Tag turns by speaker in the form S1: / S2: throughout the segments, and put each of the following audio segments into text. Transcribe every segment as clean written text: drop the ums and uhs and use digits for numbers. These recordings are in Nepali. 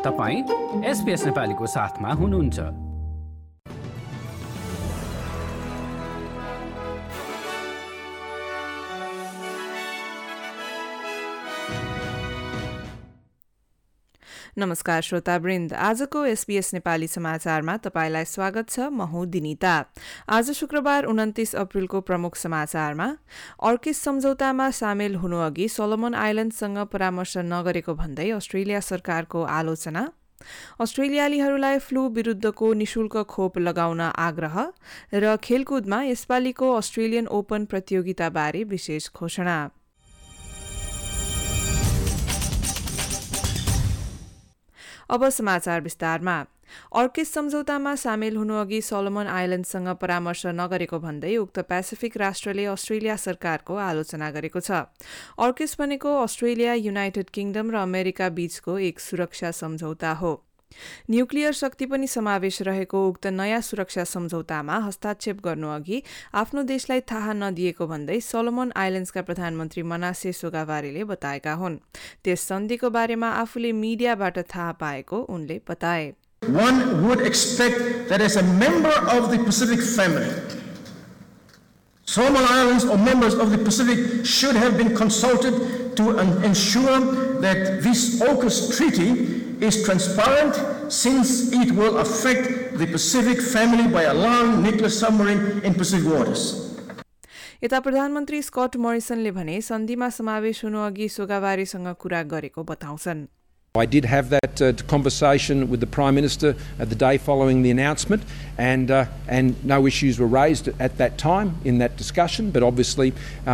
S1: तपाईं SBS नेपालीको साथमा हुनुहुन्छ।
S2: नमस्कार श्रोतावृन्द, आजको SBS नेपाली समाचारमा तपाईलाई स्वागत छ। म हुँ दिनिता। आज शुक्रबार 29 अप्रिलको प्रमुख समाचारमा अर्किस सम्झौतामा सामेल हुनुअघि सोलोमन आइल्याण्डसँग परामर्श नगरेको भन्दै अस्ट्रेलिया सरकारको आलोचना, अस्ट्रेलियालीहरूलाई फ्लू विरुद्धको निशुल्क खोप लगाउन आग्रह र खेलकुदमा यसपालिको अस्ट्रेलियन ओपन प्रतियोगिताबारे विशेष घोषणा। अब समाचार विस्तारमा। अर्किस सम्झौतामा सामेल हुनुअघि सोलोमन आइल्याण्डसँग परामर्श नगरेको भन्दै उक्त पेसिफिक राष्ट्रले अस्ट्रेलिया सरकारको आलोचना गरेको छ। अर्किस भनेको अस्ट्रेलिया, युनाइटेड किङडम र अमेरिका बीचको एक सुरक्षा सम्झौता हो। न्युक्लियर शक्ति पनि समावेश रहेको उक्त नयाँ सुरक्षा सम्झौतामा हस्ताक्षेप गर्नुअघि आफ्नो देशलाई थाहा नदिएको भन्दै सोलोमन आइल्याण्ड्सका प्रधानमन्त्री मनासे सोगावारीले बताएका हुन्। त्यस सन्धिको बारेमा आफूले मिडियाबाट थाहा पाएको उनले बताए।
S3: One would expect that as a member of the Pacific family, Solomon Islands or members of the Pacific should have been consulted to ensure that this AUKUS treaty is transparent, since it will affect the Pacific family by allowing nuclear submarine in Pacific waters.
S2: यता प्रधानमन्त्री स्कट मोरिसनले भने सन्धिमा समावेश हुनुअघि सोगावारीसँग कुरा गरेको बताउँछन्।
S4: I did have that conversation with the Prime Minister the day following the announcement, and no issues were raised at that time in that discussion. But obviously,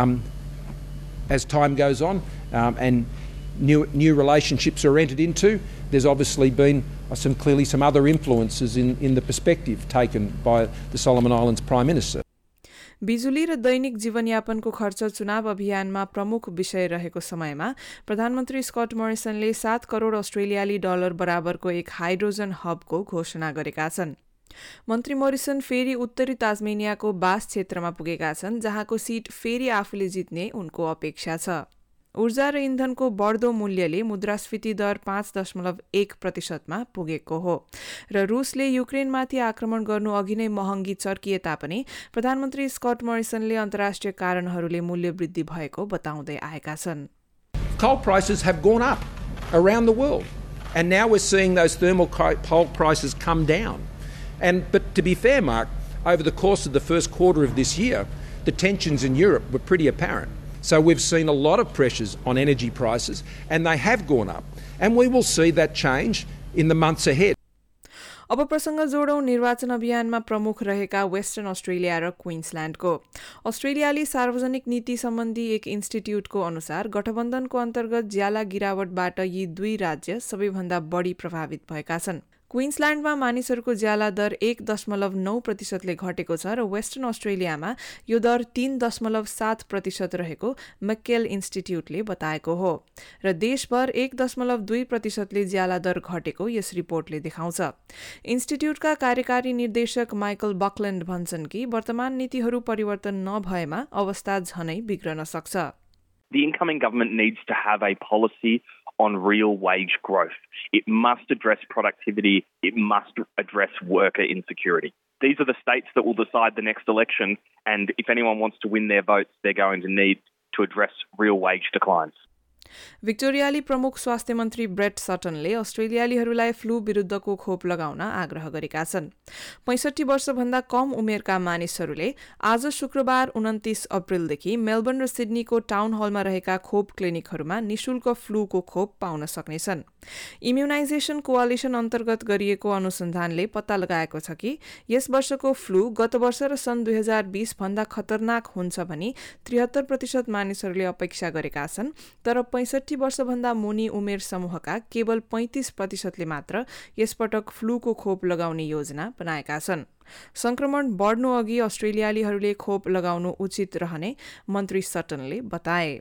S4: as time goes on and new relationships are entered into, there's obviously been clearly some other influences in the perspective taken by the Solomon Islands Prime Minister.
S2: बिजुली र दैनिक जीवनयापनको खर्च चुनाव अभियानमा प्रमुख विषय रहेको समयमा प्रधानमन्त्री स्कट मोरिसनले 7 करोड अस्ट्रेलियाली डलर बराबरको एक हाइड्रोजन हबको घोषणा गरेका छन्। मन्त्री मोरिसन फेरि उत्तरी ताजमेनियाको बास क्षेत्रमा पुगेका छन्, जहाँको सीट फेरि आफूले जित्ने उनको अपेक्षा छ। ऊर्जा र इन्धनको बढ्दो मूल्यले मुद्रास्फीति दर 5.1%मा पुगेको हो र रुसले युक्रेनमाथि आक्रमण गर्नु अघि नै महँगी चर्किए तापनि प्रधानमन्त्री स्कट मोरिसनले अन्तर्राष्ट्रिय कारणहरूले मूल्य वृद्धि भएको बताउँदै आएका छन्।
S4: Coal prices have gone up around the world, and now we're seeing those thermal coal prices come down. But to be fair, Mark, over the course of the first quarter of this year, the tensions in Europe were pretty apparent. So we've seen a lot of pressures on energy prices, and they have gone up, and we will see that change in the months ahead.
S2: अब प्रसंग जोडौं निर्वाचन अभियानमा प्रमुख रहेका वेस्टर्न अस्ट्रेलिया र क्वीन्सल्याण्डको। अस्ट्रेलियाली सार्वजनिक नीति सम्बन्धी एक इन्स्टिट्युटको अनुसार गठबन्धनको अन्तर्गत ज्याला गिरावटबाट यी दुई राज्य सबैभन्दा बढी प्रभावित भएका छन्। क्वीन्सल्याण्डमा मानिसहरूको ज्याला दर 1.9%ले घटेको छ र वेस्टर्न अस्ट्रेलियामा यो दर 3.7% रहेको मैकेल इन्स्टिट्युटले बताएको हो र देशभर 1.2%ले ज्याला दर घटेको यस रिपोर्टले देखाउँछ। इन्स्टिट्युटका कार्यकारी निर्देशक माइकल बकल्यान्ड भन्छन् कि वर्तमान नीतिहरू परिवर्तन नभएमा अवस्था झनै बिग्रन सक्छ।
S5: The incoming government needs to have a policy on real wage growth. It must address productivity. It must address worker insecurity. These are the states that will decide the next election, and if anyone wants to win their votes, they're going to need to address real wage declines.
S2: भिक्टोरियाली प्रमुख स्वास्थ्य मन्त्री ब्रेट सटनले अस्ट्रेलियालीहरूलाई फ्लू विरुद्धको खोप लगाउन आग्रह गरेका छन्। 65 वर्षभन्दा कम उमेरका मानिसहरूले आज शुक्रबार 29 अप्रिलदेखि मेलबर्न र सिडनीको टाउन हलमा रहेका खोप क्लिनिकहरूमा निशुल्क फ्लूको खोप पाउन सक्नेछन्। इम्युनाइजेसन कोअलिसन अन्तर्गत गरिएको अनुसन्धानले पत्ता लगाएको छ कि यस वर्षको फ्लू गत वर्ष र सन् 2020 भन्दा खतरनाक हुन्छ भनी 73% मानिसहरूले अपेक्षा गरेका छन्, तर 65 वर्षभन्दा मुनि उमेर समूहका केवल 35%ले मात्र यसपटक फ्लूको खोप लगाउने योजना बनाएका छन्। संक्रमण बढ्नु अघि अस्ट्रेलियालीहरूले खोप लगाउनु उचित रहने मन्त्री सटनले बताए।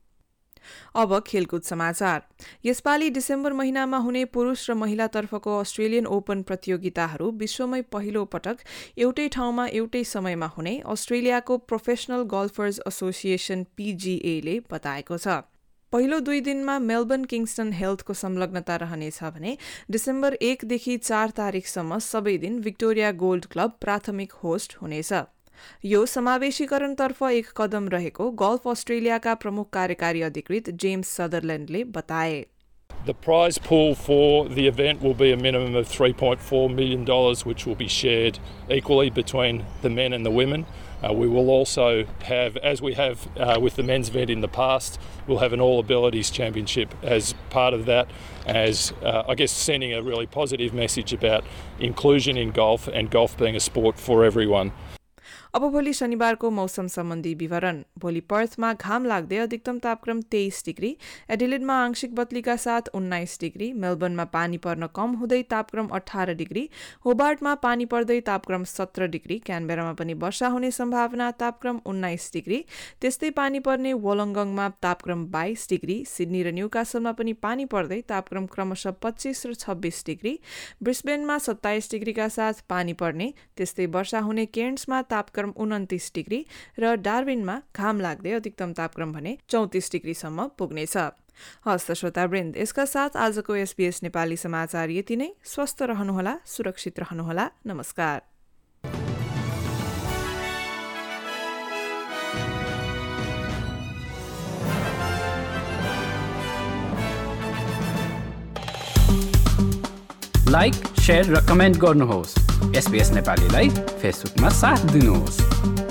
S2: अब खेलकुद समाचार। यसपालि डिसेम्बर महिनामा हुने पुरुष र महिलातर्फको अस्ट्रेलियन ओपन प्रतियोगिताहरू विश्वमै पहिलो पटक एउटै ठाउँमा एउटै समयमा हुने अस्ट्रेलियाको प्रोफेसनल गोल्फर्स एसोसिएसन PGA ले बताएको छ। पहिलो 2 दिनमा मेलबर्न किङ्स्टन हेल्थको संलग्नता रहनेछ भने डिसेम्बर 1 देखि 4 तारिकसम्म सबै दिन भिक्टोरिया गोल्ड क्लब प्राथमिक होस्ट हुनेछ। यो समावेशीकरणतर्फ एक कदम रहेको गल्फ अस्ट्रेलियाका प्रमुख कार्यकारी अधिकृत जेम्स सदरल्यान्डले बताए।
S6: The prize pool for the event will be a minimum of $3.4 million, which will be shared equally between the men and the women. We will also have, as we have with the men's event in the past, we'll have an All Abilities Championship as part of that, as I guess sending a really positive message about inclusion in golf and golf being a sport for everyone.
S2: अब भोलि शनिबारको मौसम सम्बन्धी विवरण। भोलि पर्थमा घाम लाग्दै अधिकतम तापक्रम 23 डिग्री, एडिलेडमा आंशिक बदलीका साथ 19 डिग्री, मेलबर्नमा पानी पर्न कम हुँदै तापक्रम 18 डिग्री, होबार्टमा पानी पर्दै तापक्रम 17 डिग्री, क्यानबेरामा पनि वर्षा हुने सम्भावना तापक्रम 19 डिग्री, त्यस्तै पानी पर्ने वोलङ्गङमा तापक्रम 22 डिग्री, सिडनी र न्यूकासलमा पनि पानी पर्दै तापक्रम क्रमशः 25 र 26 डिग्री, ब्रिस्बेनमा 27 डिग्रीका साथ पानी पर्ने, त्यस्तै वर्षा हुने केर्न्समा तापक्रम 29 डिग्री र डार्विनमा घाम लाग्दै अधिकतम तापक्रम भने 34 डिग्रीसम्म पुग्नेछ। हस्त श्रोतावृन्द, यसका साथ आजको SBS नेपाली समाचार यति नै। स्वस्थ रहनुहोला, सुरक्षित रहनुहोला। नमस्कार।
S1: लाइक, शेयर र कमेन्ट गर्नुहोस्। SBS नेपालीलाई फेसबुकमा साथ दिनुहोस्।